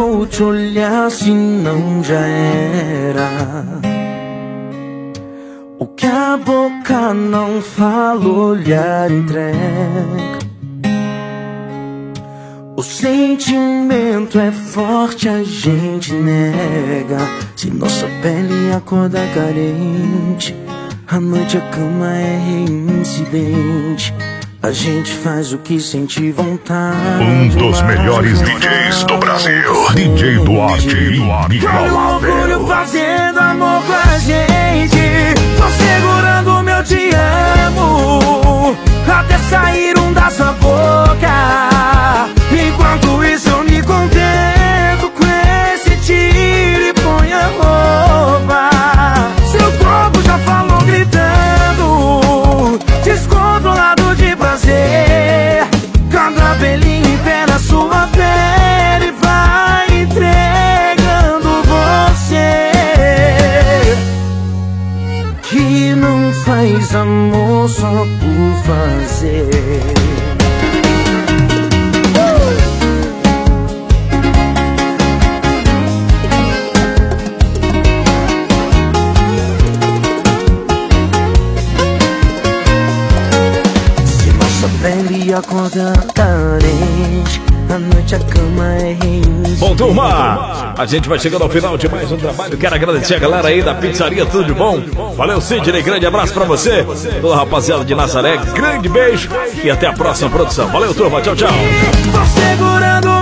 vou te olhar se não já era. O que a boca não fala, o olhar entrega. O sentimento é forte, a gente nega. Se nossa pele acorda carente, à noite a cama é reincidente. A gente faz o que sente vontade. Um dos melhores DJs do Brasil, DJ Duarte Inigualável. Orgulho fazendo amor com a gente. Tô segurando o meu te amo até sair um da sua boca. Enquanto isso eu me contento com esse tiro e põe a roupa. Seu corpo já falou gritando, descontrolado de prazer. Cada belinho em pé na sua pele vai entregando você. Que não faz amor só por fazer. Pele acorda carente, à noite a cama é reincidente. Bom, turma, a gente vai chegando ao final de mais um trabalho. Quero agradecer a galera aí da pizzaria, tudo de bom. Valeu, Sidney, grande abraço pra você. Toda a rapaziada de Nazaré, grande beijo e até a próxima produção. Valeu, turma, tchau, tchau. Tô segurando